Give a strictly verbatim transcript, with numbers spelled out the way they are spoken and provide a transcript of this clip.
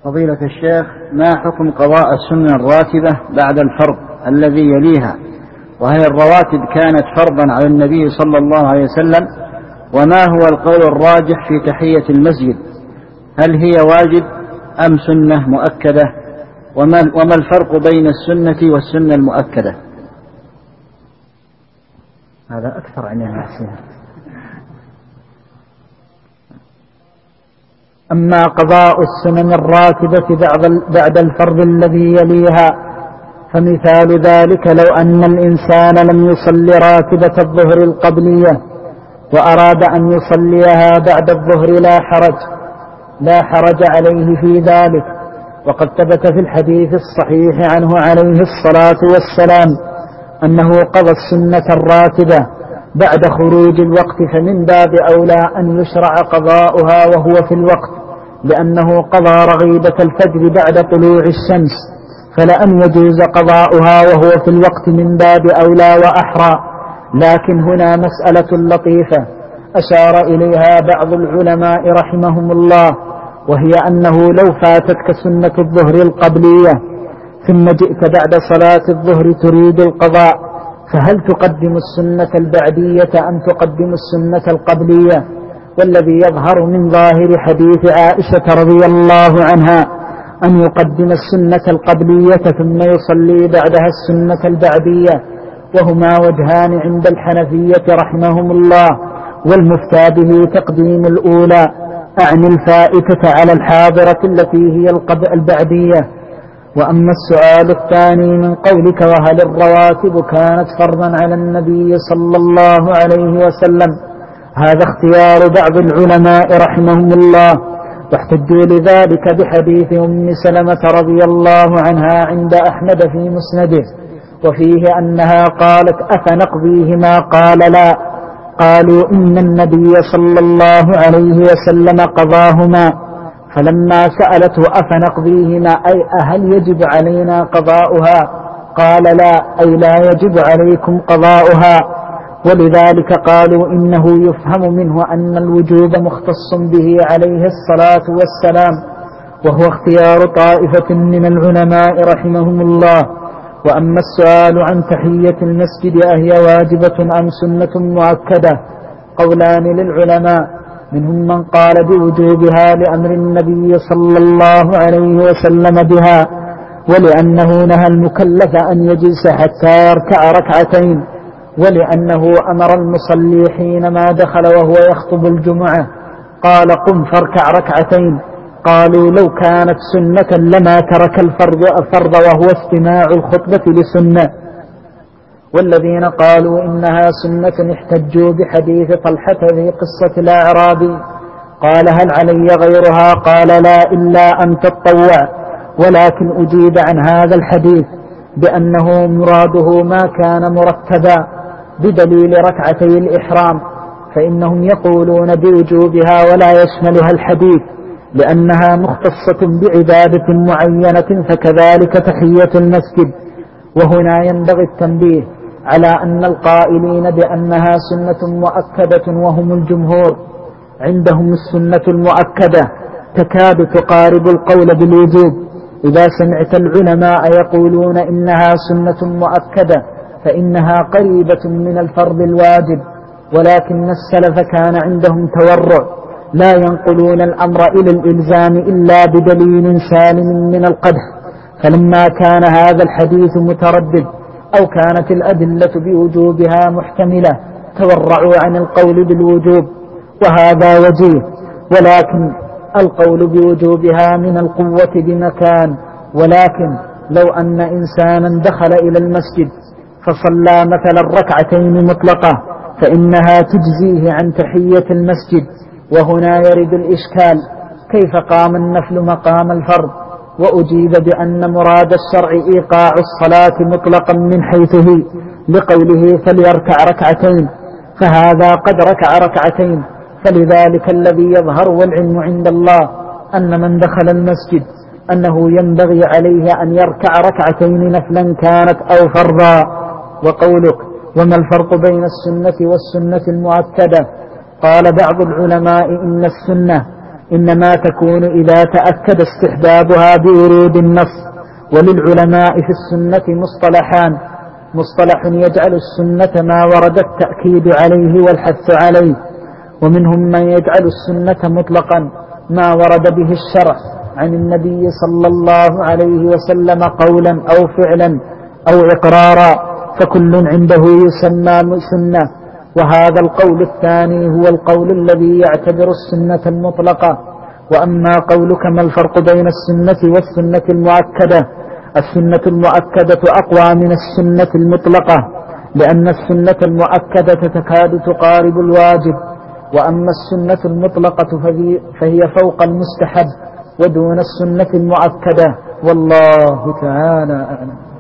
فضيلة الشيخ، ما حكم قضاء السنة الراتبة بعد الفرض الذي يليها؟ وهل الرواتب كانت فرضا على النبي صلى الله عليه وسلم؟ وما هو القول الراجح في تحية المسجد؟ هل هي واجب أم سنة مؤكدة؟ وما, وما الفرق بين السنة والسنة المؤكدة؟ هذا أكثر عن الناس. أما قضاء السنن الراتبة بعد الفرض الذي يليها فمثال ذلك لو أن الإنسان لم يصل راتبة الظهر القبلية وأراد أن يصليها بعد الظهر لا حرج لا حرج عليه في ذلك، وقد ثبت في الحديث الصحيح عنه عليه الصلاة والسلام أنه قضى السنة الراتبة بعد خروج الوقت، فمن باب أولى أن يشرع قضاؤها وهو في الوقت، لأنه قضى رغيبة الفجر بعد طلوع الشمس، فلأن يجوز قضاؤها وهو في الوقت من باب أولى وأحرى. لكن هنا مسألة لطيفة أشار إليها بعض العلماء رحمهم الله، وهي أنه لو فاتتك سنة الظهر القبلية ثم جئت بعد صلاة الظهر تريد القضاء، فهل تقدم السنة البعدية أم تقدم السنة القبلية؟ والذي يظهر من ظاهر حديث عائشة رضي الله عنها أن يقدم السنة القبلية ثم يصلي بعدها السنة البعدية، وهما وجهان عند الحنفية رحمهم الله، والمفتى به تقديم الأولى أعني الفائتة على الحاضرة التي هي البعدية. وأما السؤال الثاني من قولك وهل الرواتب كانت فرضا على النبي صلى الله عليه وسلم، هذا اختيار بعض العلماء رحمهم الله، واحتجوا لذلك بحديث أم سلمة رضي الله عنها عند أحمد في مسنده، وفيه أنها قالت أفنقضيهما؟ قال لا. قالوا إن النبي صلى الله عليه وسلم قضاهما، فلما سألته أفنقضيهما أي أهل يجب علينا قضاؤها؟ قال لا، أي لا يجب عليكم قضاؤها. ولذلك قالوا إنه يفهم منه أن الوجوب مختص به عليه الصلاة والسلام، وهو اختيار طائفة من العلماء رحمهم الله. وأما السؤال عن تحية المسجد أهي واجبة أم سنة مؤكدة، قولان للعلماء، منهم من قال بوجوبها لأمر النبي صلى الله عليه وسلم بها، ولأنه نهى المكلف أن يجلس حتى يركع ركعتين، ولأنه أمر المصلي حينما دخل وهو يخطب الجمعة قال قم فاركع ركعتين. قالوا لو كانت سنة لما ترك الفرض الفرض وهو استماع الخطبة لسنة. والذين قالوا إنها سنة احتجوا بحديث طلحة في قصة الأعرابي قال هل علي غيرها؟ قال لا إلا أن تطوع. ولكن أجيب عن هذا الحديث بأنه مراده ما كان مرتبا بدليل ركعتي الإحرام، فإنهم يقولون بوجوبها ولا يشملها الحديث لأنها مختصة بعبادة معينة، فكذلك تحية المسجد. وهنا ينبغي التنبيه على أن القائلين بأنها سنة مؤكدة وهم الجمهور، عندهم السنة المؤكدة تكاد تقارب القول بالوجوب. إذا سمعت العلماء يقولون إنها سنة مؤكدة فإنها قريبة من الفرض الواجب، ولكن السلف كان عندهم تورع، لا ينقلون الأمر إلى الإلزام إلا بدليل سالم من القدح. فلما كان هذا الحديث متردد أو كانت الأدلة بوجوبها محتملة تورعوا عن القول بالوجوب، وهذا وجيه. ولكن القول بوجوبها من القوة بمكان، ولكن لو أن إنسانا دخل إلى المسجد فصلى مثلا ركعتين مطلقة فإنها تجزيه عن تحية المسجد. وهنا يرد الإشكال كيف قام النفل مقام الفرض؟ وأجيب بأن مراد الشرع إيقاع الصلاة مطلقا من حيث هي، لقوله فليركع ركعتين، فهذا قد ركع ركعتين. فلذلك الذي يظهر والعلم عند الله أن من دخل المسجد أنه ينبغي عليه أن يركع ركعتين نفلا كانت أو فرضا. وقولك وما الفرق بين السنة والسنة المؤكدة؟ قال بعض العلماء إن السنة إنما تكون إذا تأكد استحبابها بورود النص. وللعلماء في السنة مصطلحان: مصطلح يجعل السنة ما ورد التأكيد عليه والحث عليه، ومنهم من يجعل السنة مطلقا ما ورد به الشرع عن النبي صلى الله عليه وسلم قولا أو فعلا أو إقرارا، فكل عنده يسمى سنة. وهذا القول الثاني هو القول الذي يعتبر السنة المطلقة. وأما قولك ما الفرق بين السنة والسنة المؤكدة؟ السنة المؤكدة أقوى من السنة المطلقة، لأن السنة المؤكدة تكاد تقارب الواجب، وأما السنة المطلقة فهي فوق المستحب ودون السنة المؤكدة، والله تعالى أعلم.